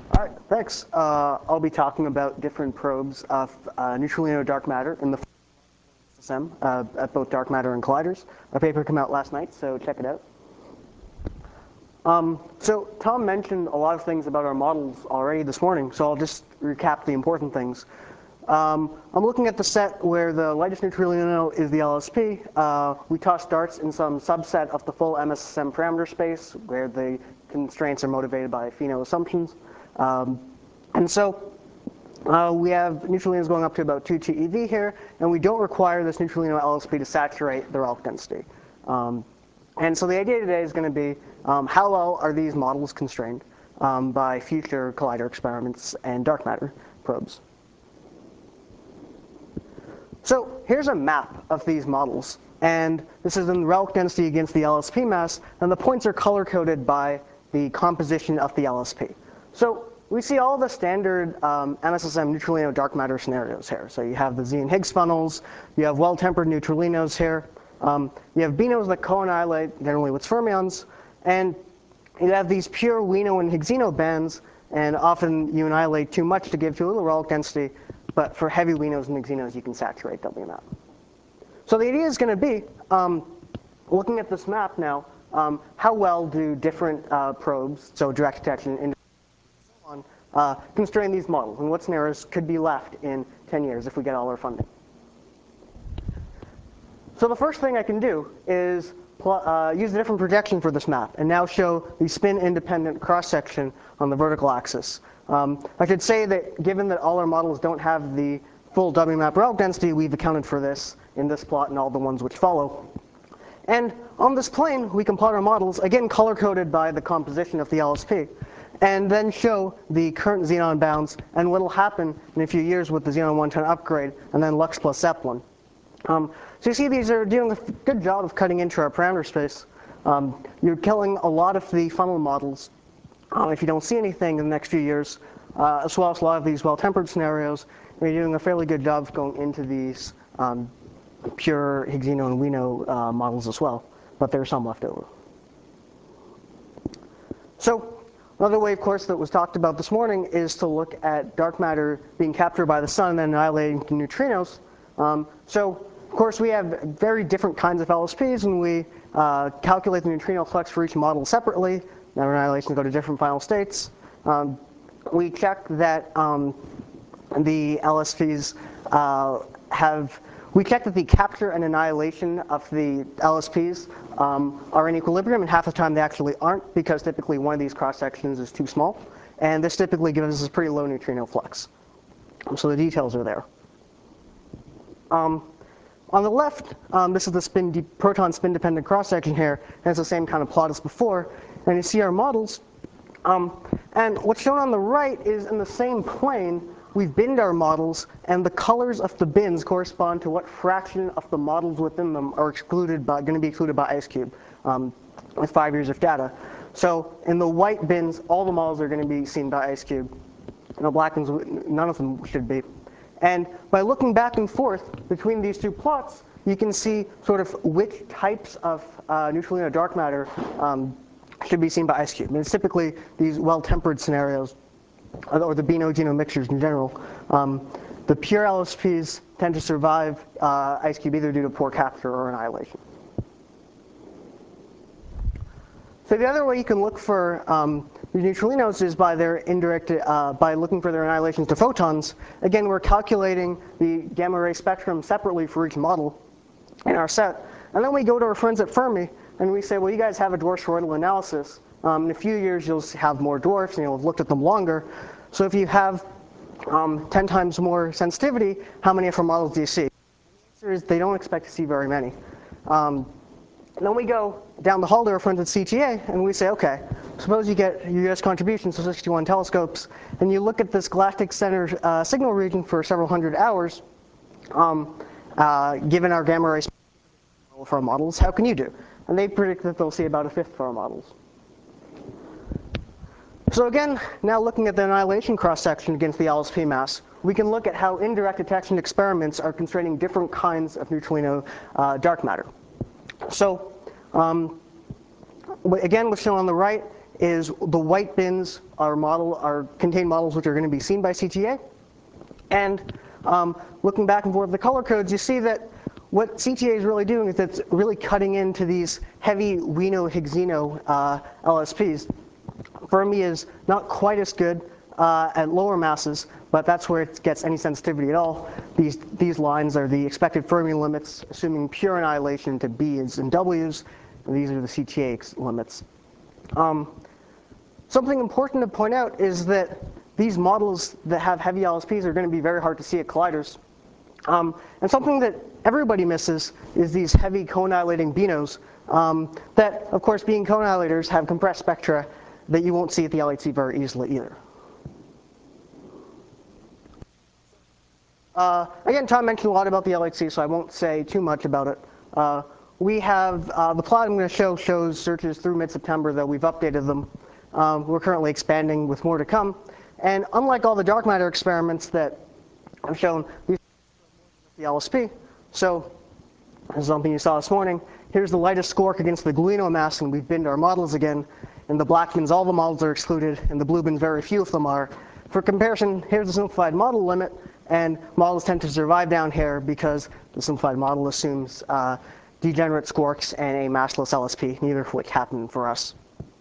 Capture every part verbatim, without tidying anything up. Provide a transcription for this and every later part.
All right, thanks. Uh, I'll be talking about different probes of uh, neutralino dark matter in the S S M uh, at both dark matter and colliders. Our paper came out last night, so check it out. Um, so Tom mentioned a lot of things about our models already this morning, so I'll just recap the important things. Um, I'm looking at the set where the lightest neutralino is the L S P. Uh, we toss darts in some subset of the full M S S M parameter space where the constraints are motivated by Fino assumptions. Um, and so uh, we have neutralinos going up to about two T eV here, and we don't require this neutralino L S P to saturate the relic density. Um, and so the idea today is going to be um, how well are these models constrained um, by future collider experiments and dark matter probes. So here's a map of these models, and this is in relic density against the L S P mass, and the points are color-coded by the composition of the L S P. So we see all the standard um, M S S M neutralino dark matter scenarios here. So you have the Z and Higgs funnels, you have well-tempered neutralinos here, um, you have B N Os that co-annihilate generally with fermions, and you have these pure Wino and Higgsino bands, and often you annihilate too much to give too little relic density. But for heavy Winos and Higginos, you can saturate W map. So the idea is going to be, um, looking at this map now, um, how well do different uh, probes, so direct detection, and so on, uh, constrain these models, and what scenarios could be left in ten years if we get all our funding. So the first thing I can do is uh, use a different projection for this map, and now show the spin-independent cross-section on the vertical axis. Um, I should say that given that all our models don't have the full W map relic density, we've accounted for this in this plot and all the ones which follow. And on this plane, we can plot our models, again color-coded by the composition of the L S P, and then show the current xenon bounds and what will happen in a few years with the xenon one ten upgrade, and then Lux plus Zeppelin. Um, so you see these are doing a good job of cutting into our parameter space. Um, you're killing a lot of the funnel models Um, if you don't see anything in the next few years, uh, as well as a lot of these well-tempered scenarios, you're doing a fairly good job of going into these um, pure Higgsino and Wino uh, models as well, but there's some left over. So another way, of course, that was talked about this morning is to look at dark matter being captured by the sun and then annihilating to neutrinos. Um, so of course, we have very different kinds of L S Ps, and we uh, calculate the neutrino flux for each model separately. Now annihilation go to different final states. Um, we check that um, the L S Ps uh, have, we check that the capture and annihilation of the L S Ps um, are in equilibrium, and half the time they actually aren't, because typically one of these cross-sections is too small. And this typically gives us a pretty low neutrino flux. So the details are there. Um, On the left, um, this is the spin proton spin-dependent cross-section here, and it's the same kind of plot as before. And you see our models. Um, and what's shown on the right is in the same plane, we've binned our models, and the colors of the bins correspond to what fraction of the models within them are excluded by, going to be excluded by IceCube um, with five years of data. So in the white bins, all the models are going to be seen by IceCube. In the black ones, none of them should be. And by looking back and forth between these two plots, you can see sort of which types of uh, neutralino dark matter um, should be seen by IceCube. And it's typically these well-tempered scenarios, or the B N O genome mixtures in general. Um, the pure L S Ps tend to survive uh, IceCube either due to poor capture or annihilation. So the other way you can look for um, the neutralinos is by their indirect, uh, by looking for their annihilations to photons. Again, we're calculating the gamma ray spectrum separately for each model in our set. And then we go to our friends at Fermi, and we say, well, you guys have a dwarf toroidal analysis. Um, in a few years, you'll have more dwarfs, and you'll have looked at them longer. So if you have um, ten times more sensitivity, how many of our models do you see? And the answer is they don't expect to see very many. Um, And then we go down the hall to our friends at C T A, and we say, OK, suppose you get your U S contributions to sixty-one telescopes, and you look at this galactic center uh, signal region for several hundred hours. Um, uh, given our gamma ray spectrum for our models, how can you do? And they predict that they'll see about a fifth for our models. So again, now looking at the annihilation cross-section against the L S P mass, we can look at how indirect detection experiments are constraining different kinds of neutralino uh, dark matter. So um, again, what's shown on the right is the white bins are model are contain models which are going to be seen by C T A. And um, looking back and forth at the color codes, you see that what C T A is really doing is it's really cutting into these heavy Wino-Higgsino uh, L S Ps. Fermi is not quite as good uh, at lower masses, but that's where it gets any sensitivity at all. These, these lines are the expected Fermi limits, assuming pure annihilation to B's and W's, and these are the C T A limits. Um, something important to point out is that these models that have heavy L S Ps are going to be very hard to see at colliders. Um, and something that everybody misses is these heavy co-annihilating B N Os um, that, of course, being co-annihilators, have compressed spectra that you won't see at the L H C very easily either. Uh, again, Tom mentioned a lot about the L H C, so I won't say too much about it. Uh, we have, uh, the plot I'm going to show shows searches through mid-September, though we've updated them. Um, we're currently expanding with more to come. And unlike all the dark matter experiments that I've shown, these the L S P. So, this is something you saw this morning. Here's the lightest squark against the gluino mass, and we've binned our models again. In the black bins, all the models are excluded, and the blue bins, very few of them are. For comparison, here's the simplified model limit, and models tend to survive down here because the simplified model assumes uh, degenerate squarks and a massless L S P, neither of which happen for us.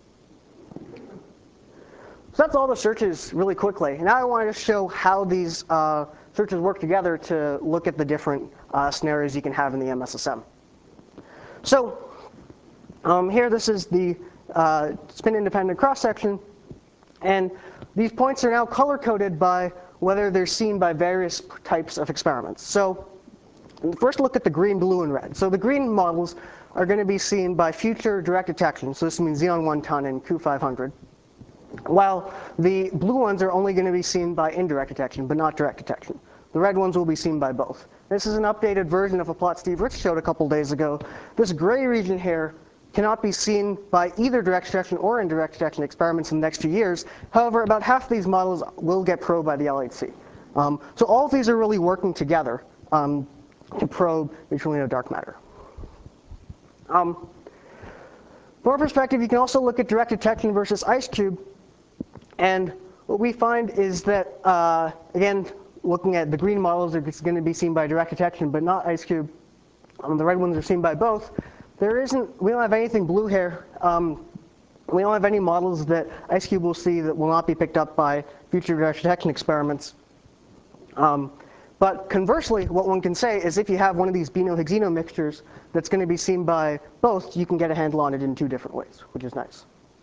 So that's all the searches really quickly. And now I wanted to show how these uh, searches work together to look at the different uh, scenarios you can have in the M S S M. So um, here, this is the uh, spin-independent cross-section. And these points are now color-coded by whether they're seen by various types of experiments. So first look at the green, blue, and red. So the green models are going to be seen by future direct detection. So this means xenon one ton and Q five hundred. While the blue ones are only going to be seen by indirect detection, but not direct detection. The red ones will be seen by both. This is an updated version of a plot Steve Rich showed a couple days ago. This gray region here cannot be seen by either direct detection or indirect detection experiments in the next few years. However, about half of these models will get probed by the L H C. Um, so all of these are really working together um, to probe neutrino dark matter. Um, from our perspective, you can also look at direct detection versus IceCube. And what we find is that, uh, again, looking at the green models are going to be seen by direct detection, but not IceCube. Um, the red ones are seen by both. There isn't, we don't have anything blue here. Um, we don't have any models that IceCube will see that will not be picked up by future direct detection experiments. Um, but conversely, what one can say is if you have one of these Bino-Higgsino mixtures that's going to be seen by both, you can get a handle on it in two different ways, which is nice.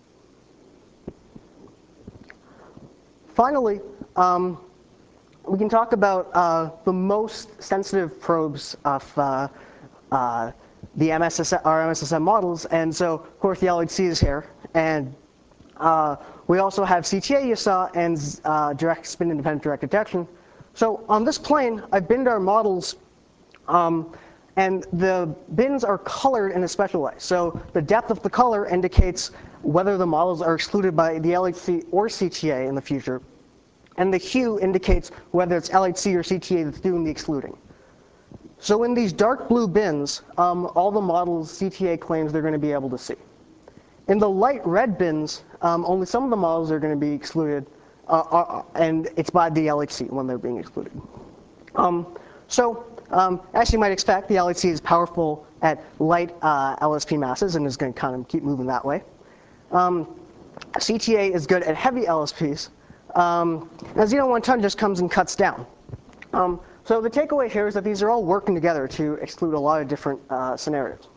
Finally, um, we can talk about uh, the most sensitive probes of uh, uh, the M S S M, our M S S M models. And so, of course, the L H C is here. And uh, we also have C T A you saw and uh, direct spin-independent direct detection. So on this plane, I've binned our models. Um, and the bins are colored in a special way. So the depth of the color indicates whether the models are excluded by the L H C or C T A in the future. And the hue indicates whether it's L H C or C T A that's doing the excluding. So in these dark blue bins, um, all the models C T A claims they're going to be able to see. In the light red bins, um, only some of the models are going to be excluded, uh, uh, and it's by the L H C when they're being excluded. Um, so um, as you might expect, the L H C is powerful at light uh, L S P masses and is going to kind of keep moving that way. Um, C T A is good at heavy L S Ps. Um, and xenon one ton just comes and cuts down. Um, so the takeaway here is that these are all working together to exclude a lot of different uh, scenarios.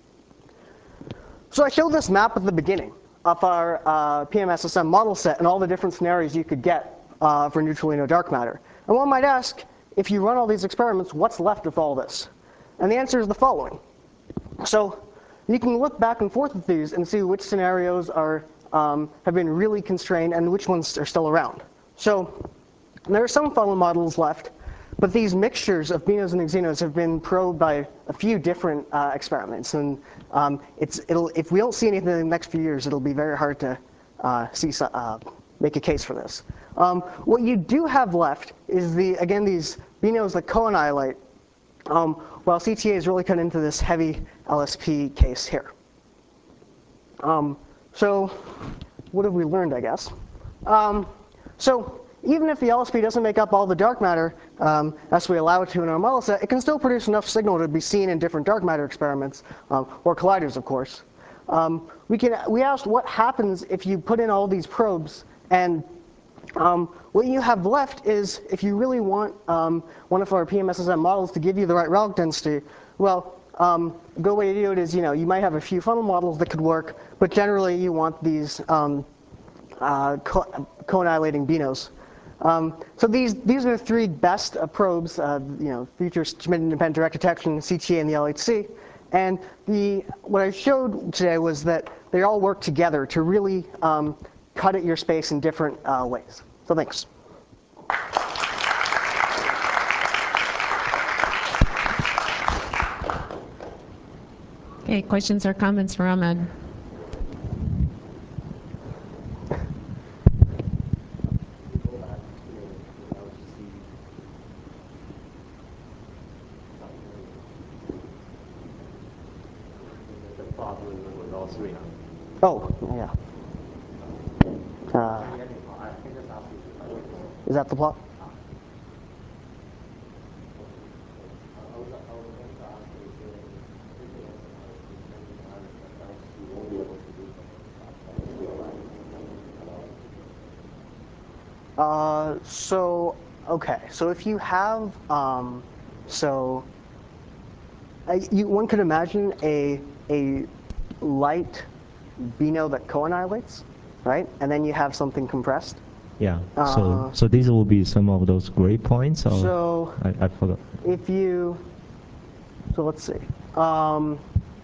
So I showed this map at the beginning of our uh, P M S S M model set and all the different scenarios you could get uh, for neutralino dark matter. And one might ask, if you run all these experiments, what's left of all this? And the answer is the following. So you can look back and forth with these and see which scenarios are, um, have been really constrained and which ones are still around. So there are some funnel models left, but these mixtures of Binos and Xenos have been probed by a few different uh, experiments. And um, it's, it'll, if we don't see anything in the next few years, it'll be very hard to uh, see, uh, make a case for this. Um, what you do have left is, the, again, these Binos that co-annihilate, um, while C T A is really cut into this heavy L S P case here. Um, so what have we learned, I guess? Um, so even if the L S P doesn't make up all the dark matter um, as we allow it to in our model set, it can still produce enough signal to be seen in different dark matter experiments, um, or colliders, of course. Um, we, can, we asked what happens if you put in all these probes, and um, what you have left is, if you really want um, one of our P M S S M models to give you the right relic density, well, um, a good way to do it is, you know, you might have a few funnel models that could work, but generally you want these um, uh, co co-annihilating B N Os. Um, so these these are the three best uh, probes, uh, you know, feature Schmidt independent direct detection, C T A, and the L H C. And the what I showed today was that they all work together to really um, cut at your space in different uh, ways. So thanks. Okay, questions or comments for Ahmed? Oh, yeah. Uh, is that the plot? Uh, so, okay. So if you have, um, so uh, you, one could imagine a a light B N O that co-annihilates, right? And then you have something compressed. Yeah. Uh, so so these will be some of those gray points. Or so I, I forgot. If you, so let's see. Um,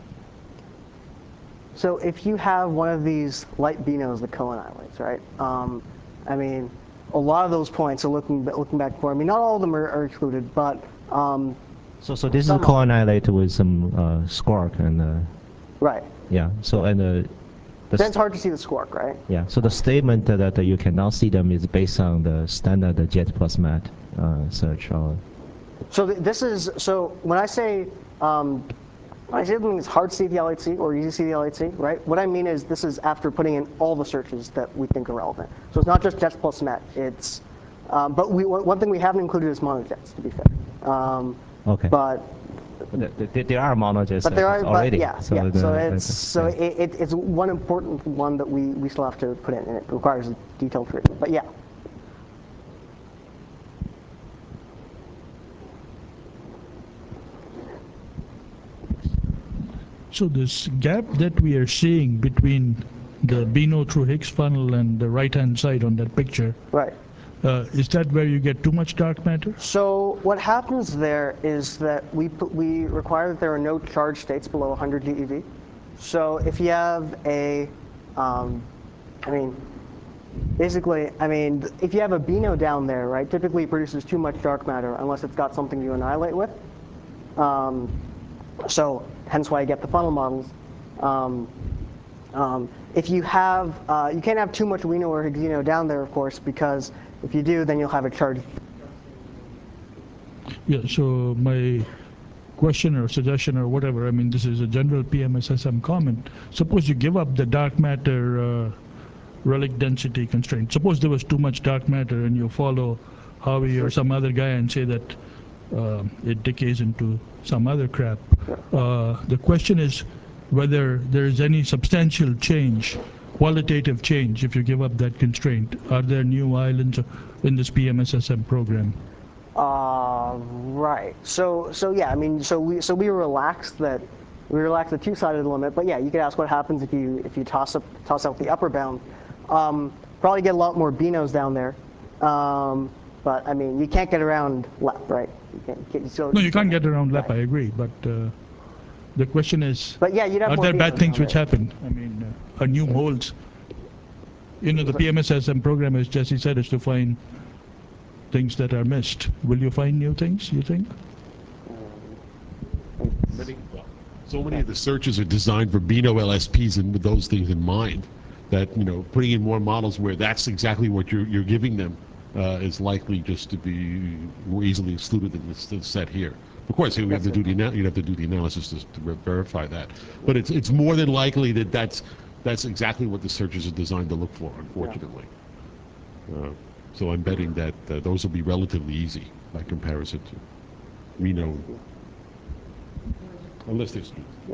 so if you have one of these light B N Os that co-annihilates, right? Um, I mean, a lot of those points are looking looking back for. I mean, not all of them are, are excluded, but um, so so this is co-annihilated with some uh, squark and uh, right. Yeah. So and uh, the then it's hard to see the squark, right? Yeah. So the statement that, that you cannot see them is based on the standard Jet plus Mat uh, search. Or so th this is so when I say um, when I say something is hard to see the L H C or easy to see the L H C, right? What I mean is this is after putting in all the searches that we think are relevant. So it's not just Jets plus Met. It's um, but we one thing we haven't included is monojets, to be fair. Um, okay. But But there, there are monojets but there are, already. But yeah, so yeah. The, so it's uh, so yeah. it, it, it's one important one that we we still have to put in, and it requires a detailed treatment. But yeah. So this gap that we are seeing between the B N O through Higgs funnel and the right-hand side on that picture, right? Uh, is that where you get too much dark matter? So what happens there is that we put, we require that there are no charge states below one hundred GeV. So if you have a, um, I mean, basically, I mean, if you have a B N O down there, right, typically it produces too much dark matter unless it's got something to annihilate with. Um, so hence why I get the funnel models. Um, um, if you have, uh, you can't have too much Wino or Higgsino down there, of course, because if you do, then you'll have a charge. Yeah, so my question or suggestion or whatever, I mean, this is a general P M S S M comment. Suppose you give up the dark matter uh, relic density constraint. Suppose there was too much dark matter and you follow Howie or some other guy and say that uh, it decays into some other crap. Uh, the question is whether there is any substantial change, qualitative change, if you give up that constraint. Are there new islands in this P M S S M program? Uh, right. So, so yeah. I mean, so we so we relaxed that we relaxed the two-sided limit. But yeah, you could ask what happens if you if you toss up toss out the upper bound. Um, probably get a lot more B N Os down there. Um, but I mean, you can't get around L E P, right? You can't, you so, No, you can't get around L E P. Right. I agree. But uh, the question is, but yeah, you'd have are more there B N Os bad things which there. happen? I mean, uh, are new molds? You know, the P M S S M program, as Jesse said, is to find things that are missed. Will you find new things, you think? Many, so many of the searches are designed for B N O L S Ps and with those things in mind, that, you know, putting in more models where that's exactly what you're, you're giving them uh, is likely just to be more easily excluded than this, this set here. Of course, you have to do the you have to do the analysis to, to verify that, but it's it's more than likely that that's that's exactly what the searches are designed to look for, unfortunately. Uh, so I'm betting that uh, those will be relatively easy by comparison to Reno, unless there's.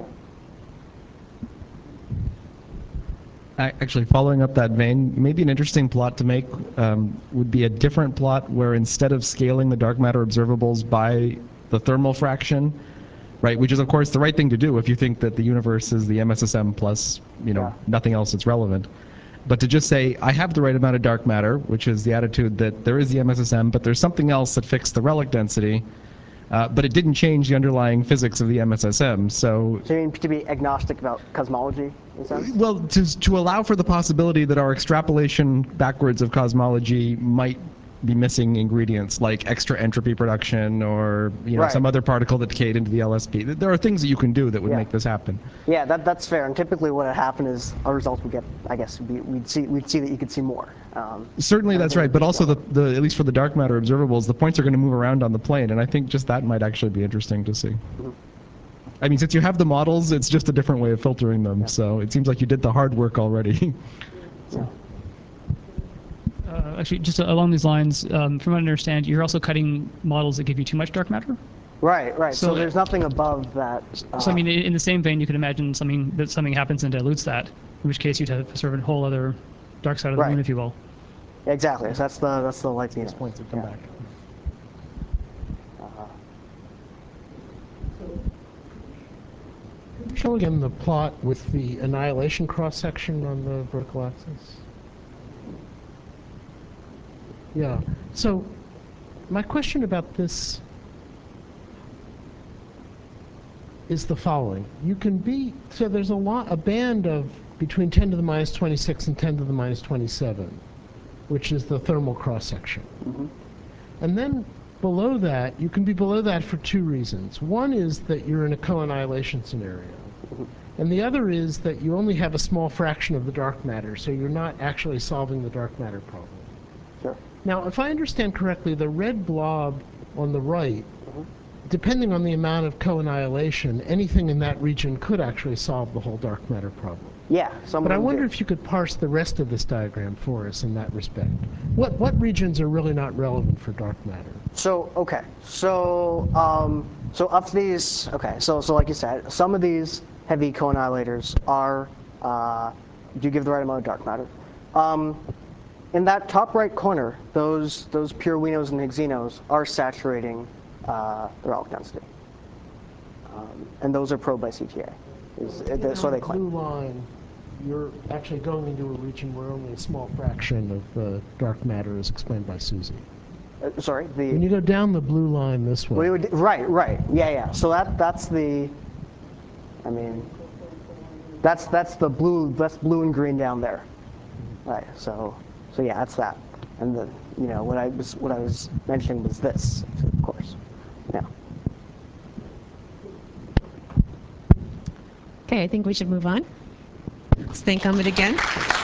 A- Actually, following up that vein, maybe an interesting plot to make um, would be a different plot where instead of scaling the dark matter observables by the thermal fraction, right, which is of course the right thing to do if you think that the universe is the M S S M plus, you know, Yeah. nothing else that's relevant. But to just say, I have the right amount of dark matter, which is the attitude that there is the M S S M, but there's something else that fixed the relic density, uh, but it didn't change the underlying physics of the M S S M. So, So you mean to be agnostic about cosmology, in a sense? well, to, to allow for the possibility that our extrapolation backwards of cosmology might be missing ingredients like extra entropy production or you know Right. some other particle that decayed into the L S P. There are things that you can do that would Yeah. make this happen. Yeah, that, that's fair. And typically what would happen is our results would get, I guess, would be, we'd see we'd see that you could see more. Um, Certainly that's everything right, would but be also the, smaller. the at least for the dark matter observables, the points are going to move around on the plane, and I think just that might actually be interesting to see. Mm-hmm. I mean, since you have the models, it's just a different way of filtering them, so it seems like you did the hard work already. So, Uh, actually, just along these lines, um, from what I understand, you're also cutting models that give you too much dark matter. right, right. So, So- there's nothing above that. Uh, So I mean, in in the same vein, you could imagine something that something happens and dilutes that, in which case you'd have sort of a whole other dark side of the Right. moon, if you will. exactly. So that's the that's the light beam. These points have come Yeah. back. Show again the plot with the annihilation cross-section on the vertical axis. Yeah. So my question about this is the following. You can be, so there's a lot, a band of between ten to the minus twenty-six and ten to the minus twenty-seven, which is the thermal cross-section. Mm-hmm. And then below that, you can be below that for two reasons. One is that you're in a co-annihilation scenario. And the other is that you only have a small fraction of the dark matter, so you're not actually solving the dark matter problem. Sure. Now, if I understand correctly, the red blob on the right, depending on the amount of co-annihilation, anything in that region could actually solve the whole dark matter problem. Yeah. Some But of I them wonder do. if you could parse the rest of this diagram for us in that respect. What, what regions are really not relevant for dark matter? So okay, so um, so of these, okay, so so like you said, some of these heavy co-annihilators are uh, do give the right amount of dark matter. Um, in that top right corner, those those pure Winos and Higgs-Zenos are saturating uh, the relic density, um, and those are probed by C T A. Is, uh, so they Blue claim. line, you're actually going into a region where only a small fraction of the dark matter is explained by Susie. Uh, sorry, the When you go down the blue line this way, we would, right, right, yeah, yeah. So that that's the, I mean, that's that's the blue, that's blue and green down there, right? So so yeah, that's that. And the you know what I was what I was mentioning was this, of course, yeah. Okay, I think we should move on. Let's thank Amit again.